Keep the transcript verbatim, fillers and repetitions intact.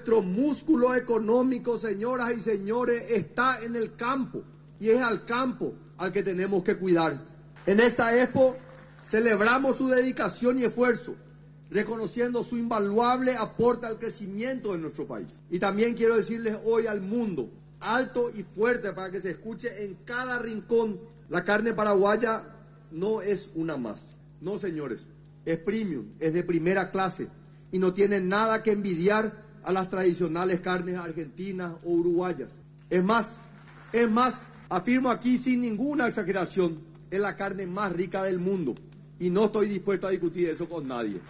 Nuestro músculo económico, señoras y señores, está en el campo y es al campo al que tenemos que cuidar. En esta Expo celebramos su dedicación y esfuerzo, reconociendo su invaluable aporte al crecimiento de nuestro país. Y también quiero decirles hoy al mundo, alto y fuerte para que se escuche en cada rincón, la carne paraguaya no es una más. No, señores, es premium, es de primera clase y no tiene nada que envidiar a las tradicionales carnes argentinas o uruguayas. Es más, es más, afirmo aquí sin ninguna exageración, es la carne más rica del mundo y no estoy dispuesto a discutir eso con nadie.